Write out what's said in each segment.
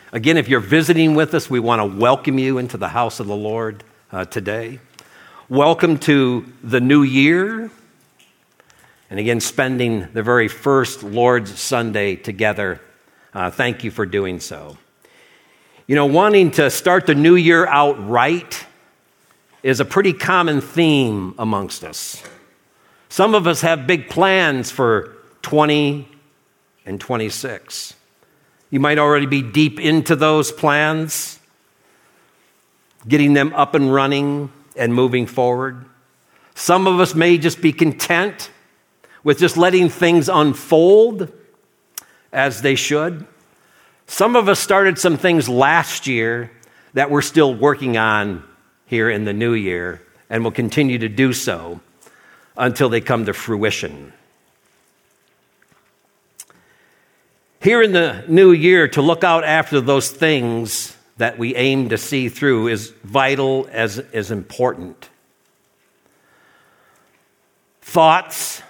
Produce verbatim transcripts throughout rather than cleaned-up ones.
Again, if you're visiting with us, we want to welcome you into the house of the Lord uh, today. Welcome to the new year. And again, spending the very first Lord's Sunday together. Uh, thank you for doing so. You know, wanting to start the new year out right is a pretty common theme amongst us. Some of us have big plans for twenty and twenty-six. You might already be deep into those plans, getting them up and running and moving forward. Some of us may just be content with just letting things unfold as they should. Some of us started some things last year that we're still working on here in the new year and will continue to do so until they come to fruition. Here in the new year, to look out after those things that we aim to see through is vital, as is important. Thoughts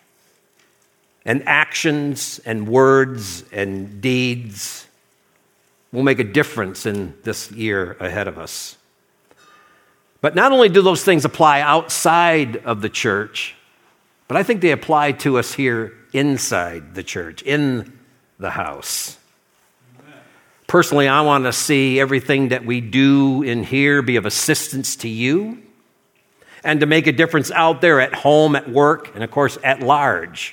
and actions and words and deeds will make a difference in this year ahead of us. But not only do those things apply outside of the church, but I think they apply to us here inside the church, in the house. Amen. Personally, I want to see everything that we do in here be of assistance to you and to make a difference out there at home, at work, and of course at large.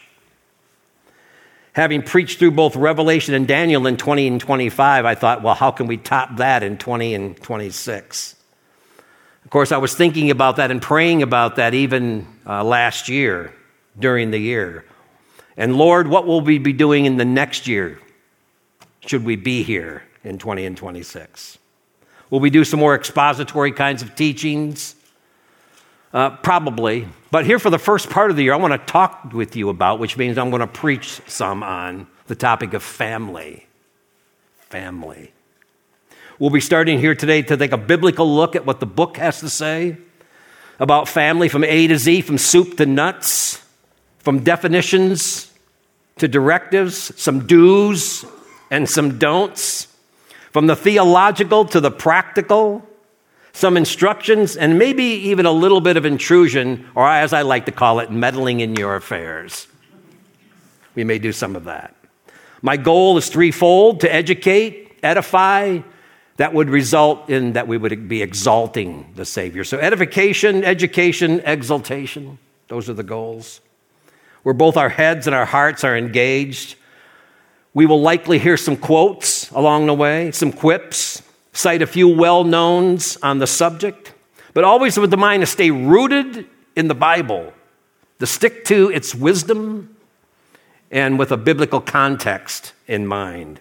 Having preached through both Revelation and Daniel in twenty and twenty-five, I thought, well, how can we top that in twenty and twenty-six? Of course, I was thinking about that and praying about that even uh, last year, during the year. And Lord, what will we be doing in the next year, should we be here in twenty and twenty-six? Will we do some more expository kinds of teachings? Uh, probably. But here for the first part of the year, I want to talk with you about, which means I'm going to preach some on the topic of family. Family. We'll be starting here today to take a biblical look at what the book has to say about family from A to Z, from soup to nuts, from definitions to directives, some do's and some don'ts, from the theological to the practical, some instructions, and maybe even a little bit of intrusion, or as I like to call it, meddling in your affairs. We may do some of that. My goal is threefold: to educate, edify. That would result in that we would be exalting the Savior. So edification, education, exaltation. Those are the goals. Where both our heads and our hearts are engaged. We will likely hear some quotes along the way, some quips, cite a few well-knowns on the subject, but always with the mind to stay rooted in the Bible, to stick to its wisdom, and with a biblical context in mind.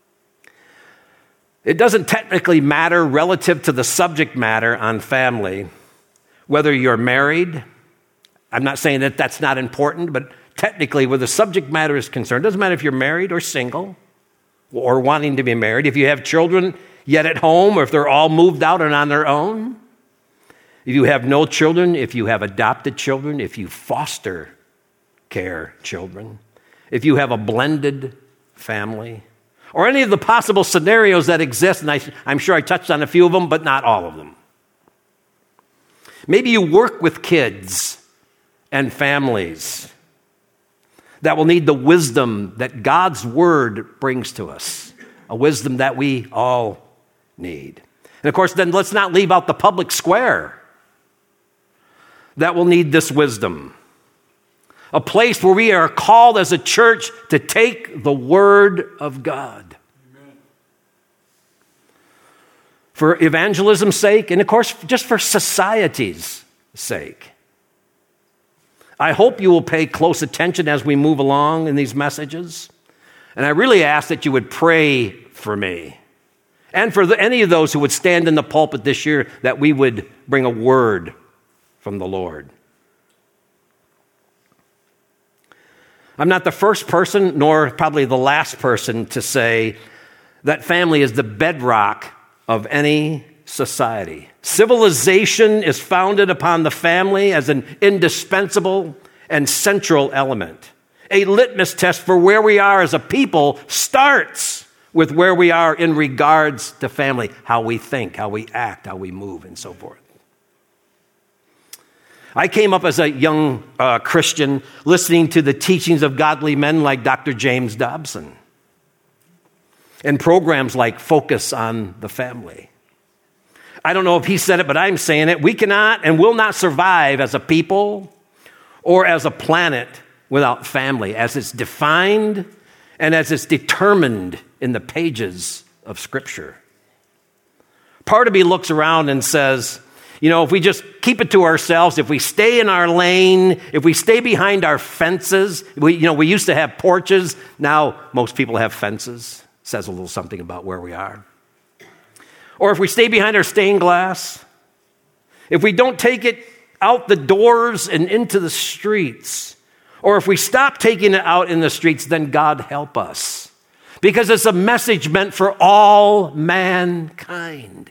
It doesn't technically matter relative to the subject matter on family, whether you're married. I'm not saying that that's not important, but technically where the subject matter is concerned, it doesn't matter if you're married or single or wanting to be married, if you have children yet at home, or if they're all moved out and on their own, if you have no children, if you have adopted children, if you foster care children, if you have a blended family, or any of the possible scenarios that exist, and I, I'm sure I touched on a few of them, but not all of them. Maybe you work with kids and families that will need the wisdom that God's Word brings to us, a wisdom that we all need. And of course, then let's not leave out the public square that will need this wisdom. A place where we are called as a church to take the Word of God. Amen. For evangelism's sake, and of course, just for society's sake. I hope you will pay close attention as we move along in these messages. And I really ask that you would pray for me and for the, any of those who would stand in the pulpit this year, that we would bring a word from the Lord. I'm not the first person, nor probably the last person, to say that family is the bedrock of any society. Civilization is founded upon the family as an indispensable and central element. A litmus test for where we are as a people starts with where we are in regards to family, how we think, how we act, how we move, and so forth. I came up as a young uh, Christian listening to the teachings of godly men like Doctor James Dobson and programs like Focus on the Family. I don't know if he said it, but I'm saying it. We cannot and will not survive as a people or as a planet without family, as it's defined and as it's determined in the pages of Scripture. Part of me looks around and says, you know, if we just keep it to ourselves, if we stay in our lane, if we stay behind our fences, we, you know, we used to have porches. Now most people have fences. Says a little something about where we are. Or if we stay behind our stained glass, if we don't take it out the doors and into the streets, or if we stop taking it out in the streets, then God help us. Because it's a message meant for all mankind.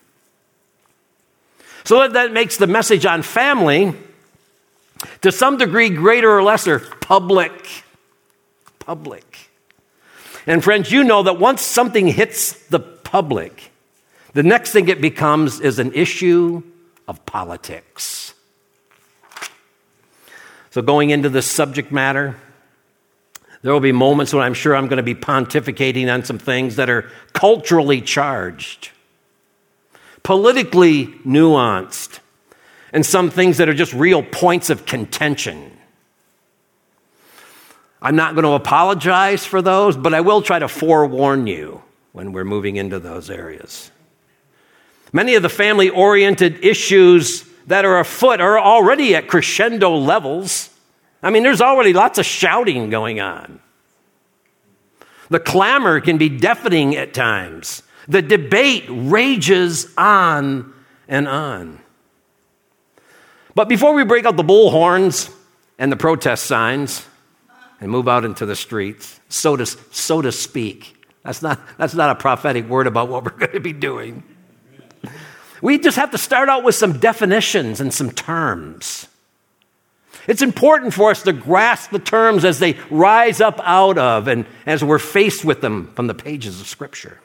So that makes the message on family, to some degree, greater or lesser, public. Public. And friends, you know that once something hits the public, the next thing it becomes is an issue of politics. So going into this subject matter, there will be moments when I'm sure I'm going to be pontificating on some things that are culturally charged, politically nuanced, and some things that are just real points of contention. I'm not going to apologize for those, but I will try to forewarn you when we're moving into those areas. Many of the family-oriented issues that are afoot are already at crescendo levels. I mean, there's already lots of shouting going on. The clamor can be deafening at times. The debate rages on and on. But before we break out the bullhorns and the protest signs and move out into the streets, so to, so to speak, that's not, that's not a prophetic word about what we're going to be doing. We just have to start out with some definitions and some terms. It's important for us to grasp the terms as they rise up out of and as we're faced with them from the pages of Scripture.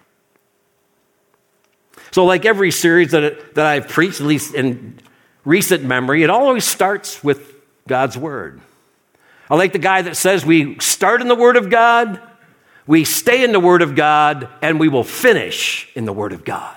So like every series that, it, that I've preached, at least in recent memory, it always starts with God's Word. I like the guy that says we start in the Word of God, we stay in the Word of God, and we will finish in the Word of God.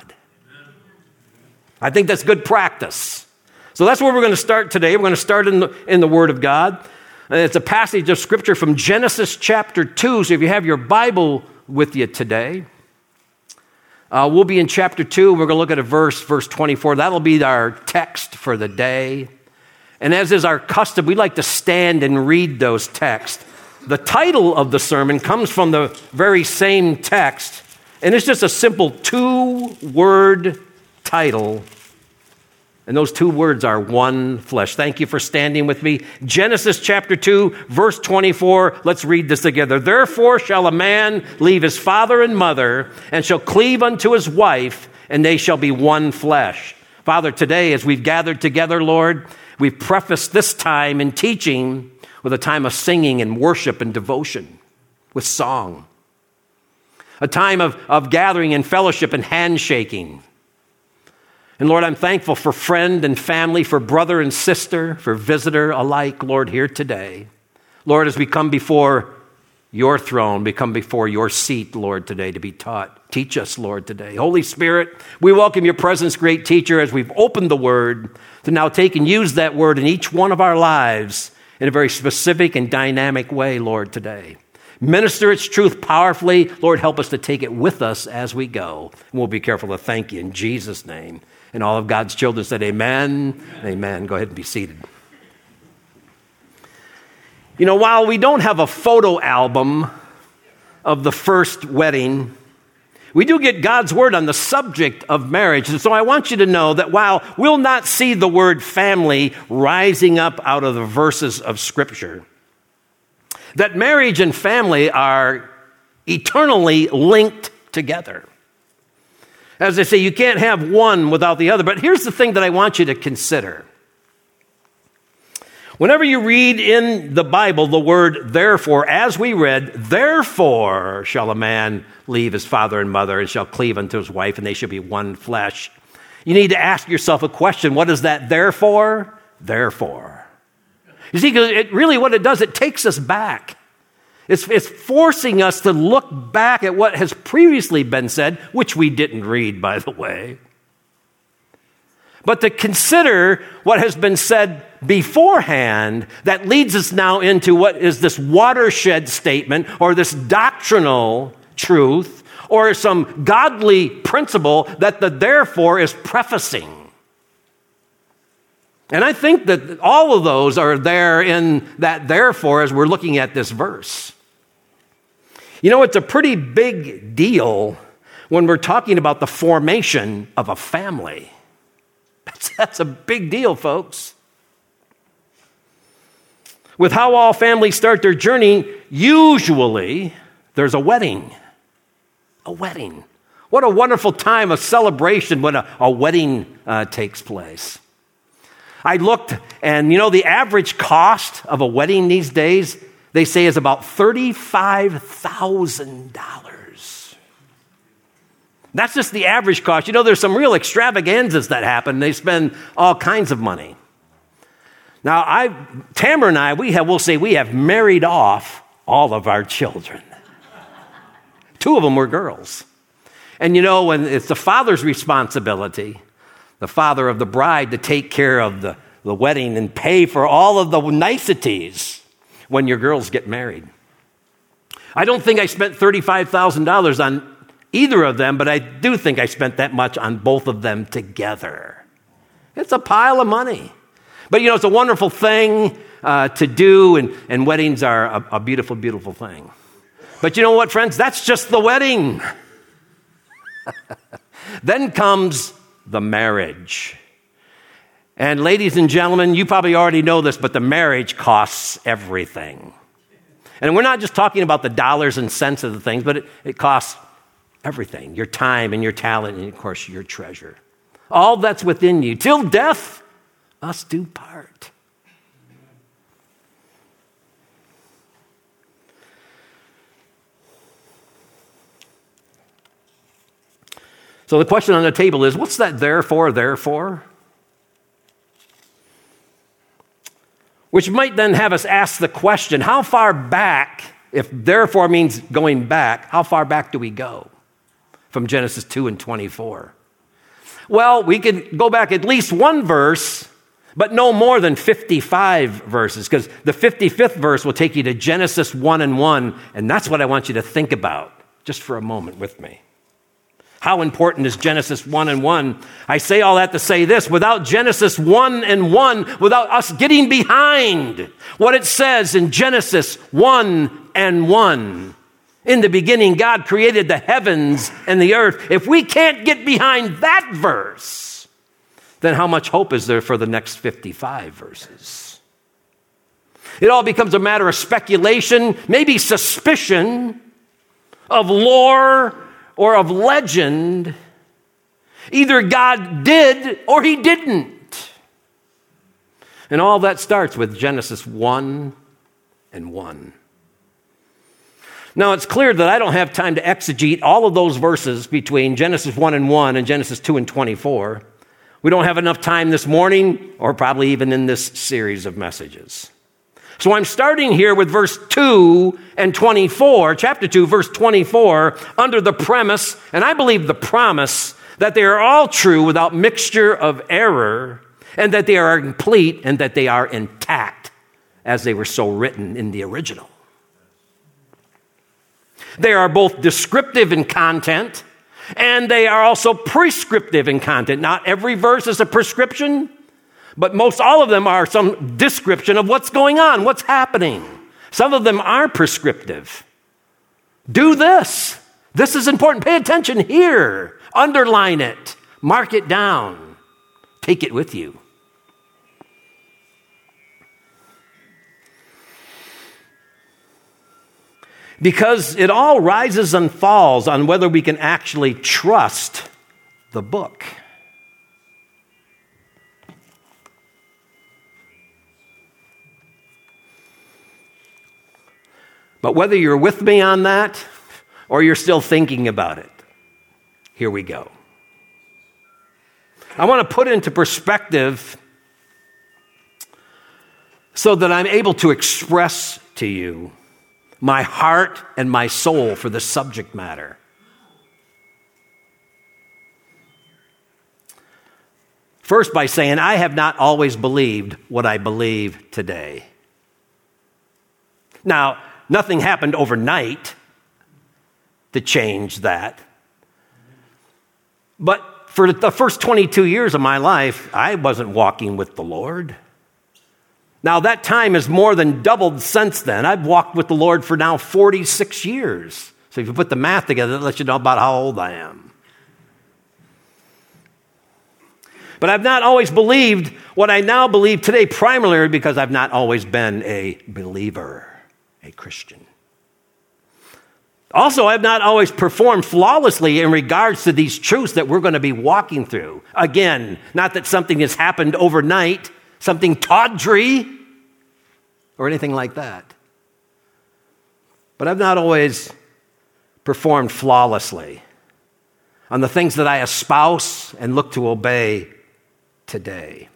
I think that's good practice. So that's where we're going to start today. We're going to start in the, in the Word of God. And it's a passage of Scripture from Genesis chapter two. So if you have your Bible with you today, uh, we'll be in chapter two. We're going to look at a verse, verse twenty-four. That'll be our text for the day. And as is our custom, we like to stand and read those texts. The title of the sermon comes from the very same text. And it's just a simple two-word title, and those two words are one flesh. Thank you for standing with me. Genesis chapter two, verse twenty-four. Let's read this together. Therefore shall a man leave his father and mother, and shall cleave unto his wife, and they shall be one flesh. Father, today as we've gathered together, Lord, we've prefaced this time in teaching with a time of singing and worship and devotion, with song. A time of, of gathering and fellowship and handshaking. And Lord, I'm thankful for friend and family, for brother and sister, for visitor alike, Lord, here today. Lord, as we come before your throne, we come before your seat, Lord, today to be taught. Teach us, Lord, today. Holy Spirit, we welcome your presence, great teacher, as we've opened the word to now take and use that word in each one of our lives in a very specific and dynamic way, Lord, today. Minister its truth powerfully. Lord, help us to take it with us as we go. And we'll be careful to thank you in Jesus' name. And all of God's children said amen, amen. Amen. Go ahead and be seated. You know, while we don't have a photo album of the first wedding, we do get God's word on the subject of marriage. And so I want you to know that while we'll not see the word family rising up out of the verses of Scripture, that marriage and family are eternally linked together. As I say, you can't have one without the other. But here's the thing that I want you to consider. Whenever you read in the Bible the word therefore, as we read, therefore shall a man leave his father and mother and shall cleave unto his wife, and they shall be one flesh. You need to ask yourself a question. What is that therefore? Therefore. You see, it really what it does, it takes us back. It's, it's forcing us to look back at what has previously been said, which we didn't read, by the way. But to consider what has been said beforehand, that leads us now into what is this watershed statement or this doctrinal truth or some godly principle that the therefore is prefacing. And I think that all of those are there in that therefore as we're looking at this verse. You know, it's a pretty big deal when we're talking about the formation of a family. That's, that's a big deal, folks. With how all families start their journey, usually there's a wedding. A wedding. What a wonderful time of celebration when a, a wedding uh, takes place. I looked, and you know, the average cost of a wedding these days, they say, is about thirty-five thousand dollars. That's just the average cost. You know, there's some real extravaganzas that happen. They spend all kinds of money. Now, I, Tamara and I, we have, we'll say we have married off all of our children. Two of them were girls. And you know, when it's the father's responsibility, the father of the bride, to take care of the, the wedding and pay for all of the niceties when your girls get married. I don't think I spent thirty-five thousand dollars on either of them, but I do think I spent that much on both of them together. It's a pile of money. But, you know, it's a wonderful thing uh, to do, and, and weddings are a, a beautiful, beautiful thing. But you know what, friends? That's just the wedding. Then comes the marriage. And ladies and gentlemen, you probably already know this, but the marriage costs everything. And we're not just talking about the dollars and cents of the things, but it, it costs everything. Your time and your talent and, of course, your treasure. All that's within you. Till death us do part. So the question on the table is, what's that therefore, therefore? Which might then have us ask the question, how far back, if therefore means going back, how far back do we go from Genesis two and twenty-four? Well, we could go back at least one verse, but no more than fifty-five verses, because the fifty-fifth verse will take you to Genesis one and one, and that's what I want you to think about just for a moment with me. How important is Genesis one and one? I say all that to say this. Without Genesis one and one, without us getting behind what it says in Genesis one and one, in the beginning, God created the heavens and the earth. If we can't get behind that verse, then how much hope is there for the next fifty-five verses? It all becomes a matter of speculation, maybe suspicion, of lore, or of legend. Either God did or he didn't. And all that starts with Genesis one and one. Now, it's clear that I don't have time to exegete all of those verses between Genesis one and one and Genesis two and twenty-four. We don't have enough time this morning, or probably even in this series of messages. So I'm starting here with verse two and twenty-four, chapter two, verse twenty-four, under the premise, and I believe the promise, that they are all true without mixture of error, and that they are complete and that they are intact as they were so written in the original. They are both descriptive in content, and they are also prescriptive in content. Not every verse is a prescription, but most all of them are some description of what's going on, what's happening. Some of them are prescriptive. Do this. This is important. Pay attention here. Underline it. Mark it down. Take it with you. Because it all rises and falls on whether we can actually trust the book. But whether you're with me on that or you're still thinking about it, here we go. I want to put into perspective so that I'm able to express to you my heart and my soul for the subject matter. First, by saying, I have not always believed what I believe today. Now, nothing happened overnight to change that. But for the first twenty-two years of my life, I wasn't walking with the Lord. Now, that time has more than doubled since then. I've walked with the Lord for now forty-six years. So if you put the math together, it lets you know about how old I am. But I've not always believed what I now believe today, primarily because I've not always been a believer, a Christian. Also, I've not always performed flawlessly in regards to these truths that we're going to be walking through. Again, not that something has happened overnight, something tawdry, or anything like that. But I've not always performed flawlessly on the things that I espouse and look to obey today.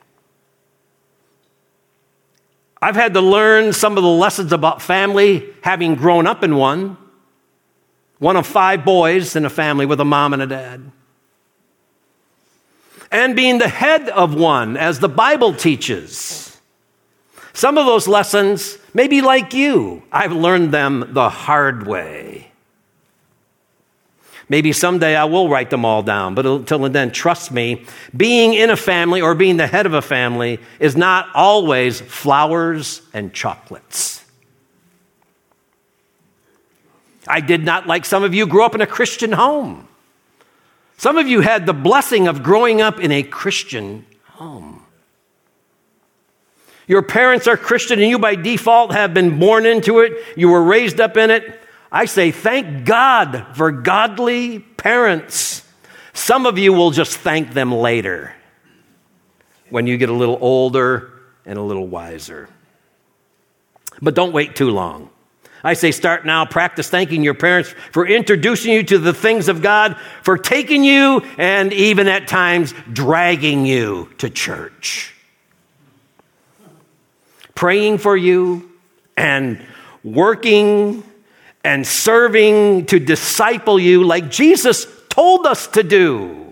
I've had to learn some of the lessons about family, having grown up in one. One of five boys in a family with a mom and a dad. And being the head of one, as the Bible teaches. Some of those lessons, maybe like you, I've learned them the hard way. Maybe someday I will write them all down, but until then, trust me, being in a family or being the head of a family is not always flowers and chocolates. I did not, like some of you, grow up in a Christian home. Some of you had the blessing of growing up in a Christian home. Your parents are Christian and you by default have been born into it. You were raised up in it. I say thank God for godly parents. Some of you will just thank them later when you get a little older and a little wiser. But don't wait too long. I say start now, practice thanking your parents for introducing you to the things of God, for taking you and even at times dragging you to church. Praying for you and working and serving to disciple you like Jesus told us to do.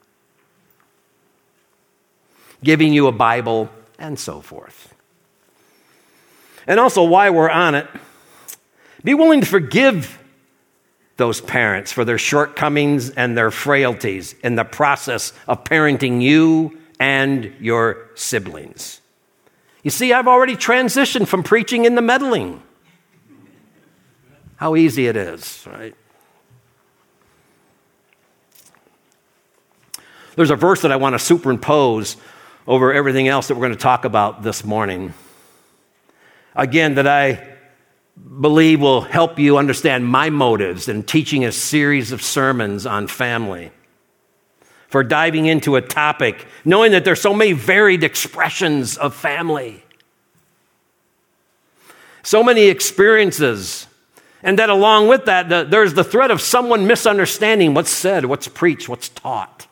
Giving you a Bible and so forth. And also, while we're on it, be willing to forgive those parents for their shortcomings and their frailties in the process of parenting you and your siblings. You see, I've already transitioned from preaching into meddling. How easy it is, right? There's a verse that I want to superimpose over everything else that we're going to talk about this morning. Again, that I believe will help you understand my motives in teaching a series of sermons on family. For diving into a topic, knowing that there's so many varied expressions of family. So many experiences. And that along with that, the, there's the threat of someone misunderstanding what's said, what's preached, what's taught.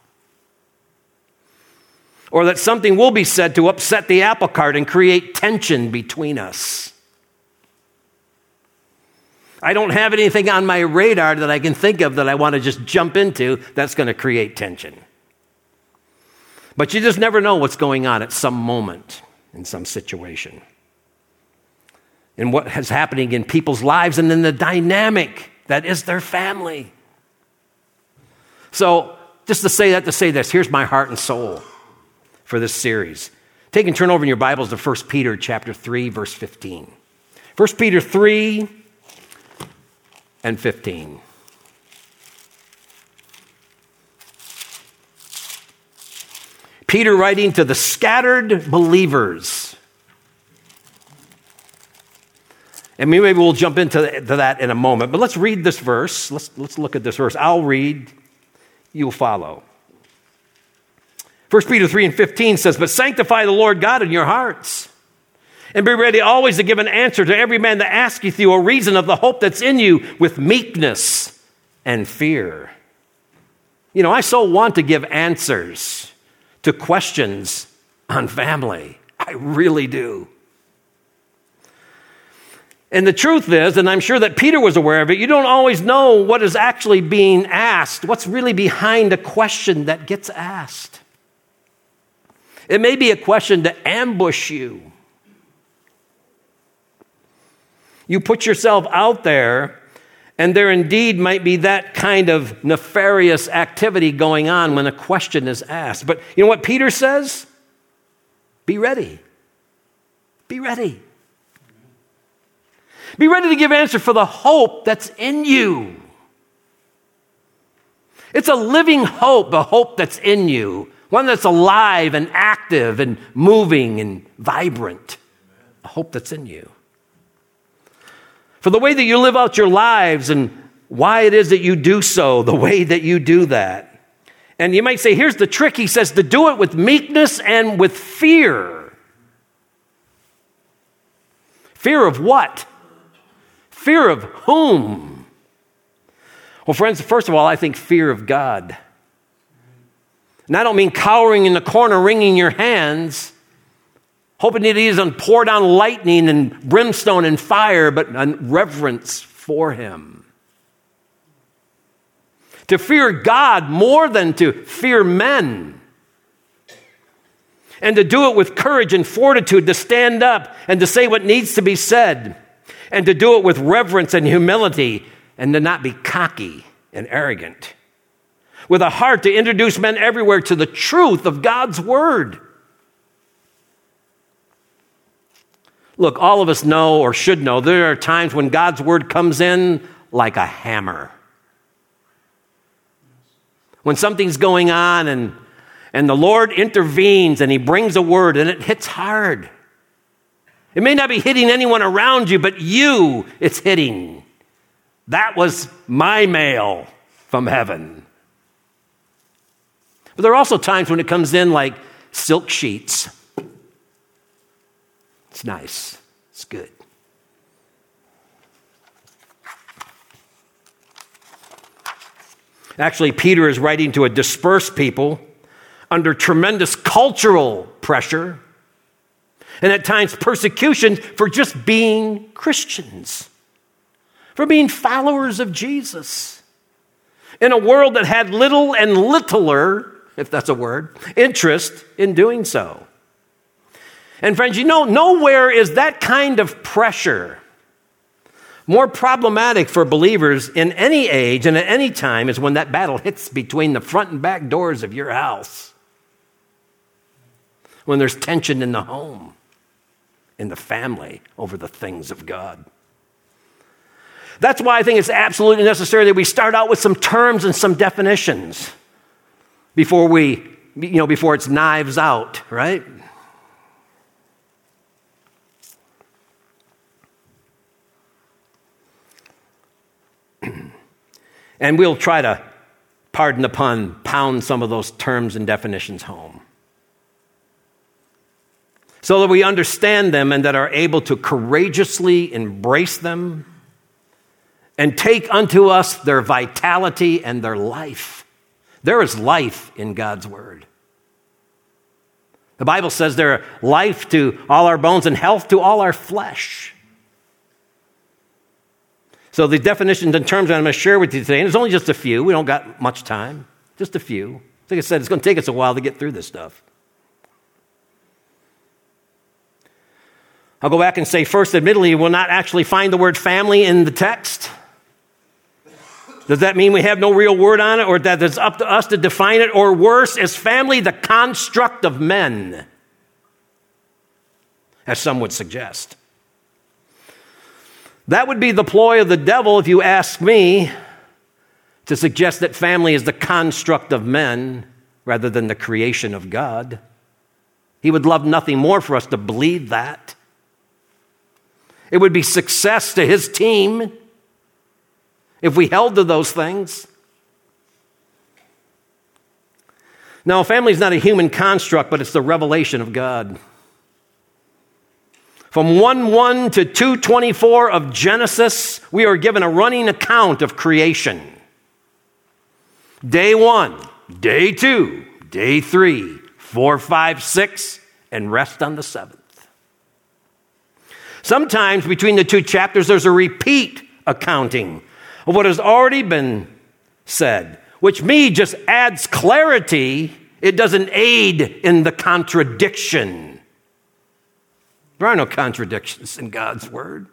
Or that something will be said to upset the apple cart and create tension between us. I don't have anything on my radar that I can think of that I want to just jump into that's going to create tension. But you just never know what's going on at some moment in some situation. And what is happening in people's lives and in the dynamic that is their family. So just to say that, to say this, here's my heart and soul for this series. Take and turn over in your Bibles to First Peter chapter three, verse fifteen. First Peter three and fifteen. Peter writing to the scattered believers. And maybe we'll jump into to that in a moment. But let's read this verse. Let's, let's look at this verse. I'll read. You'll follow. First Peter three and fifteen says, "But sanctify the Lord God in your hearts, And be ready always to give an answer to every man that asketh you a reason of the hope that's in you with meekness and fear. You know, I so want to give answers to questions on family. I really do. And the truth is, and I'm sure that Peter was aware of it, you don't always know what is actually being asked, what's really behind a question that gets asked. It may be a question to ambush you. You put yourself out there, and there indeed might be that kind of nefarious activity going on when a question is asked. But you know what Peter says? Be ready. Be ready. Be ready to give answer for the hope that's in you. It's a living hope, a hope that's in you, one that's alive and active and moving and vibrant, a hope that's in you. For the way that you live out your lives and why it is that you do so, the way that you do that. And you might say, here's the trick. He says to do it with meekness and with fear. Fear of what? Fear of whom? Well, friends, first of all, I think fear of God. And I don't mean cowering in the corner, wringing your hands, hoping that he doesn't pour down lightning and brimstone and fire, but a reverence for him. To fear God more than to fear men. And to do it with courage and fortitude, to stand up and to say what needs to be said. And to do it with reverence and humility, and to not be cocky and arrogant. With a heart to introduce men everywhere to the truth of God's word. Look, all of us know or should know there are times when God's word comes in like a hammer. When something's going on and, and the Lord intervenes and he brings a word and it hits hard. It may not be hitting anyone around you, but you it's hitting. That was my mail from heaven. But there are also times when it comes in like silk sheets. It's nice. It's good. Actually, Peter is writing to a dispersed people under tremendous cultural pressure and at times persecution for just being Christians, for being followers of Jesus in a world that had little and littler, if that's a word, interest in doing so. And friends, you know, nowhere is that kind of pressure more problematic for believers in any age and at any time is when that battle hits between the front and back doors of your house. When there's tension in the home, in the family, over the things of God. That's why I think it's absolutely necessary that we start out with some terms and some definitions before we, you know, before it's knives out, right? And we'll try to, pardon the pun, pound some of those terms and definitions home, so that we understand them and that are able to courageously embrace them and take unto us their vitality and their life. There is life in God's word. The Bible says there are life to all our bones and health to all our flesh. So the definitions and terms I'm going to share with you today, and it's only just a few. We don't got much time. Just a few. Like I said, it's going to take us a while to get through this stuff. I'll go back and say first, admittedly, we'll not actually find the word family in the text. Does that mean we have no real word on it, or that it's up to us to define it? Or worse, is family the construct of men, as some would suggest? That would be the ploy of the devil, if you ask me, to suggest that family is the construct of men rather than the creation of God. He would love nothing more for us to believe that. It would be success to his team if we held to those things. Now, family is not a human construct, but it's the revelation of God. From one one to two twenty-four of Genesis, we are given a running account of creation. Day one, day two, day three, four, five, six, and rest on the seventh. Sometimes between the two chapters, there's a repeat accounting of what has already been said, which me just adds clarity. It doesn't aid in the contradiction. There are no contradictions in God's word.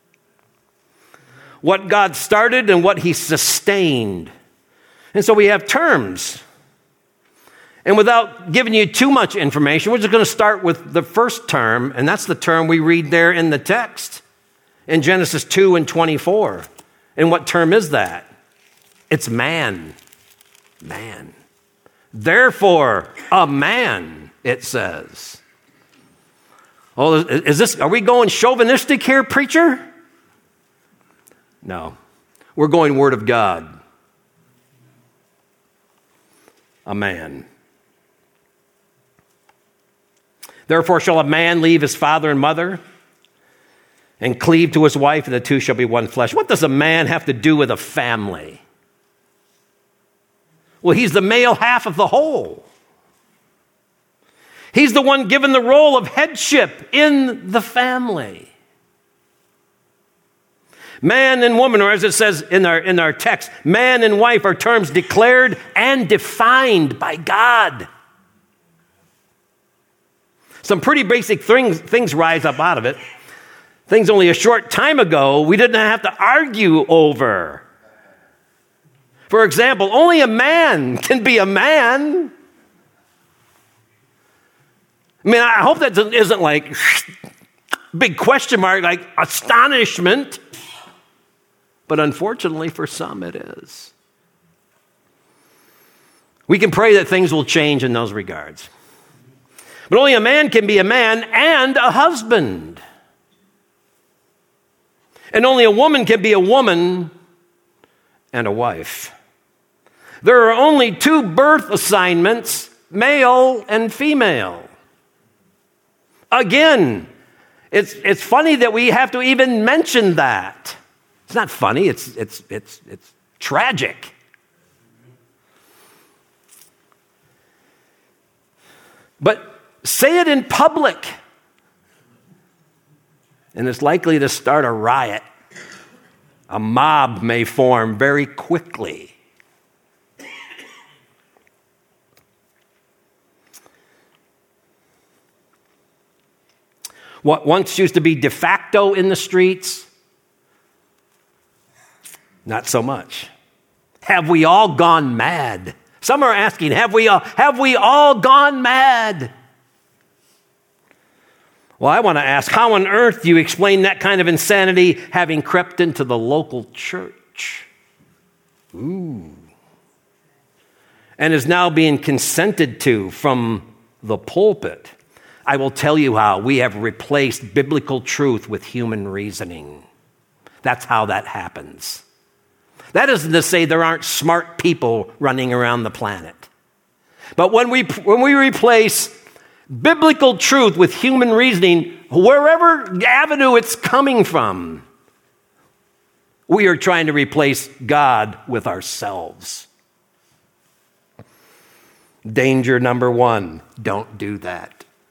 What God started and what he sustained. And so we have terms. And without giving you too much information, we're just going to start with the first term, and that's the term we read there in the text in Genesis two and twenty-four. And what term is that? It's man. Man. Therefore, a man, it says. Oh, is this, are we going chauvinistic here, preacher? No. We're going Word of God. A man. Therefore shall a man leave his father and mother and cleave to his wife, and the two shall be one flesh. What does a man have to do with a family? Well, he's the male half of the whole. He's the one given the role of headship in the family. Man and woman, or as it says in our, in our text, man and wife are terms declared and defined by God. Some pretty basic things, things rise up out of it. Things only a short time ago we didn't have to argue over. For example, only a man can be a man. I mean, I hope that isn't like big question mark, like astonishment. But unfortunately, for some, it is. We can pray that things will change in those regards. But only a man can be a man and a husband. And only a woman can be a woman and a wife. There are only two birth assignments, male and female. Again, it's, it's funny that we have to even mention that. It's not funny, it's, it's, it's, it's tragic. But say it in public, and it's likely to start a riot. A mob may form very quickly. What once used to be de facto in the streets, not so much. Have we all gone mad? Some are asking, have we all, have we all gone mad? Well, I want to ask, how on earth do you explain that kind of insanity having crept into the local church? Ooh. And is now being consented to from the pulpit. I will tell you how. We have replaced biblical truth with human reasoning. That's how that happens. That isn't to say there aren't smart people running around the planet. But when we, when we replace biblical truth with human reasoning, wherever avenue it's coming from, we are trying to replace God with ourselves. Danger number one, don't do that.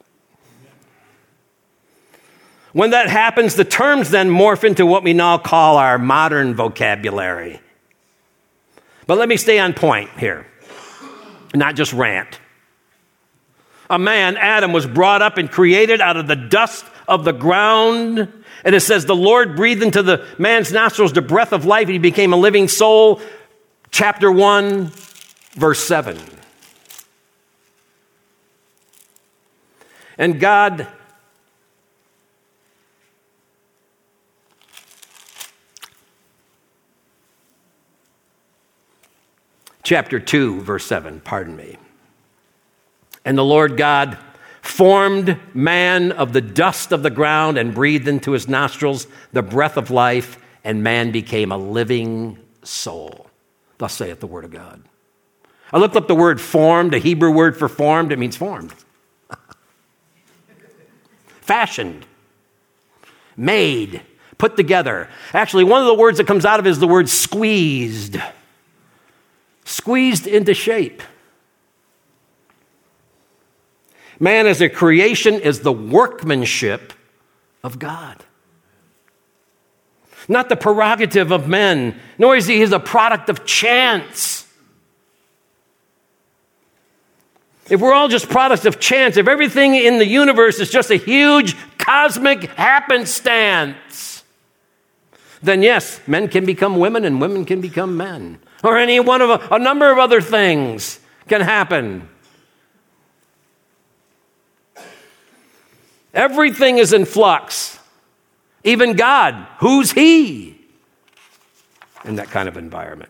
When that happens, the terms then morph into what we now call our modern vocabulary. But let me stay on point here, not just rant. A man, Adam, was brought up and created out of the dust of the ground. And it says the Lord breathed into the man's nostrils the breath of life, and he became a living soul. Chapter one, verse seven. And God Chapter two, verse seven, pardon me. And the Lord God formed man of the dust of the ground and breathed into his nostrils the breath of life, and man became a living soul. Thus saith the word of God. I looked up the word formed, a Hebrew word for formed. It means formed. Fashioned. made, put together. Actually, one of the words that comes out of it is the word squeezed. Squeezed into shape. Man as a creation is the workmanship of God. Not the prerogative of men, nor is he a product of chance. If we're all just products of chance, if everything in the universe is just a huge cosmic happenstance, then yes, men can become women and women can become men. Or any one of a, a number of other things can happen. Everything is in flux. Even God, who's he in that kind of environment?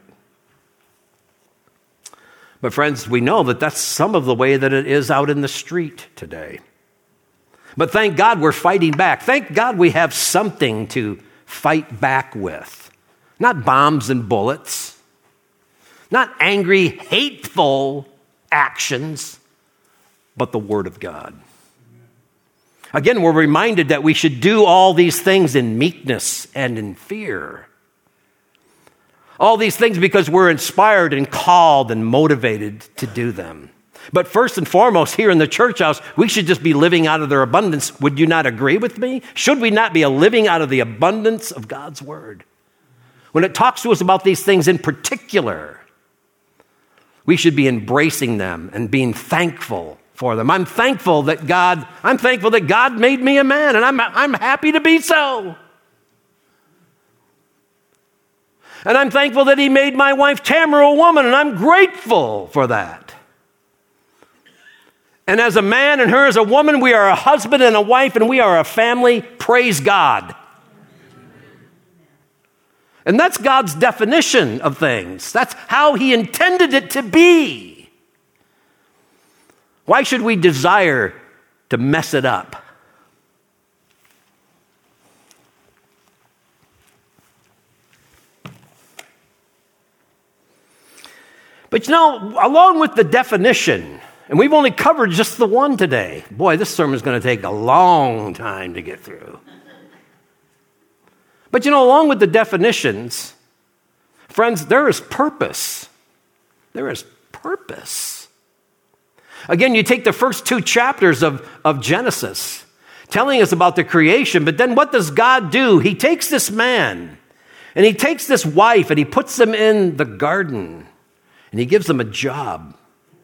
But friends, we know that that's some of the way that it is out in the street today. But thank God we're fighting back. Thank God we have something to fight back with. Not bombs and bullets. Not angry, hateful actions, but the Word of God. Again, we're reminded that we should do all these things in meekness and in fear. All these things because we're inspired and called and motivated to do them. But first and foremost, here in the church house, we should just be living out of their abundance. Would you not agree with me? Should we not be living out of the abundance of God's Word? When it talks to us about these things in particular, we should be embracing them and being thankful for them. I'm thankful that God, I'm thankful that God made me a man, and I'm, I'm happy to be so. And I'm thankful that he made my wife Tamara a woman, and I'm grateful for that. And as a man and her as a woman, we are a husband and a wife, and we are a family. Praise God. And that's God's definition of things. That's how he intended it to be. Why should we desire to mess it up? But you know, along with the definition, and we've only covered just the one today. Boy, this sermon is going to take a long time to get through. But you know, along with the definitions, friends, there is purpose. There is purpose. Again, you take the first two chapters of, of Genesis, telling us about the creation, but then what does God do? He takes this man, and he takes this wife, and he puts them in the garden, and he gives them a job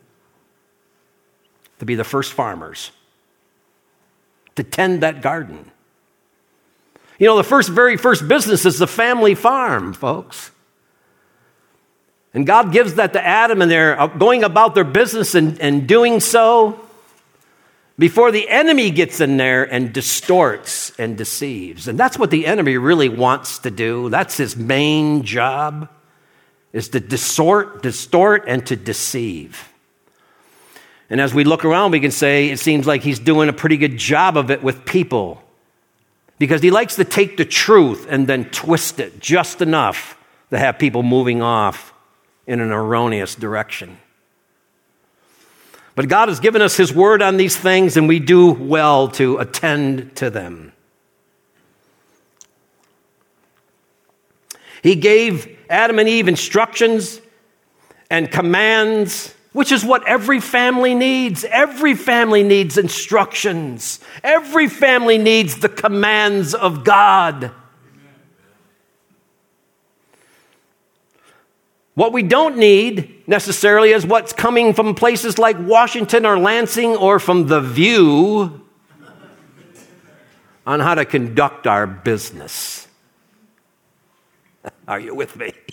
to be the first farmers, to tend that garden. You know, the first, very first business is the family farm, folks. And God gives that to Adam, and they're going about their business and, and doing so before the enemy gets in there and distorts and deceives. And that's what the enemy really wants to do. That's his main job, is to distort, distort and to deceive. And as we look around, we can say it seems like he's doing a pretty good job of it with people, because he likes to take the truth and then twist it just enough to have people moving off in an erroneous direction. But God has given us his word on these things, and we do well to attend to them. He gave Adam and Eve instructions and commands, which is what every family needs. Every family needs instructions. Every family needs the commands of God. What we don't need necessarily is what's coming from places like Washington or Lansing or from The View on how to conduct our business. Are you with me?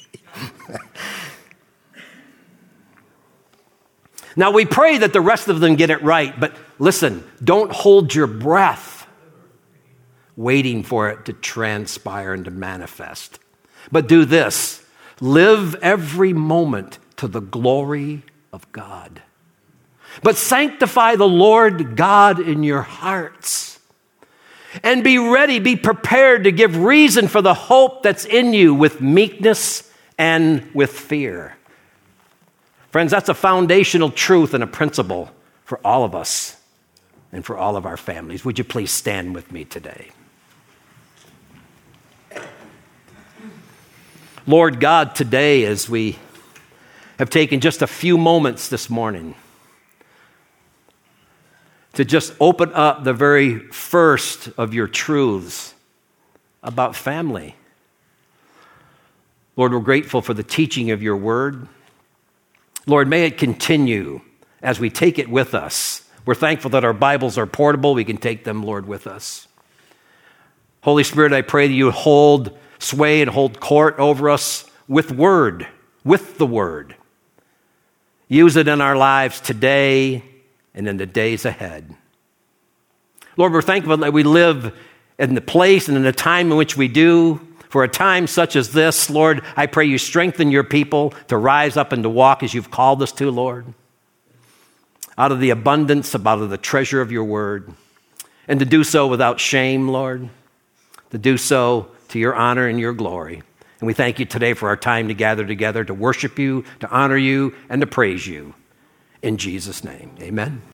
Now, we pray that the rest of them get it right, but listen, don't hold your breath waiting for it to transpire and to manifest. But do this. Live every moment to the glory of God. But sanctify the Lord God in your hearts. And be ready, be prepared to give reason for the hope that's in you with meekness and with fear. Friends, that's a foundational truth and a principle for all of us and for all of our families. Would you please stand with me today? Lord God, today as we have taken just a few moments this morning to just open up the very first of your truths about family. Lord, we're grateful for the teaching of your word. Lord, may it continue as we take it with us. We're thankful that our Bibles are portable. We can take them, Lord, with us. Holy Spirit, I pray that you hold sway and hold court over us with word, with the word. Use it in our lives today and in the days ahead. Lord, we're thankful that we live in the place and in the time in which we do. For a time such as this, Lord, I pray you strengthen your people to rise up and to walk as you've called us to, Lord, out of the abundance, out of the treasure of your word, and to do so without shame, Lord, to do so to your honor and your glory. And we thank you today for our time to gather together to worship you, to honor you, and to praise you. In Jesus' name, amen.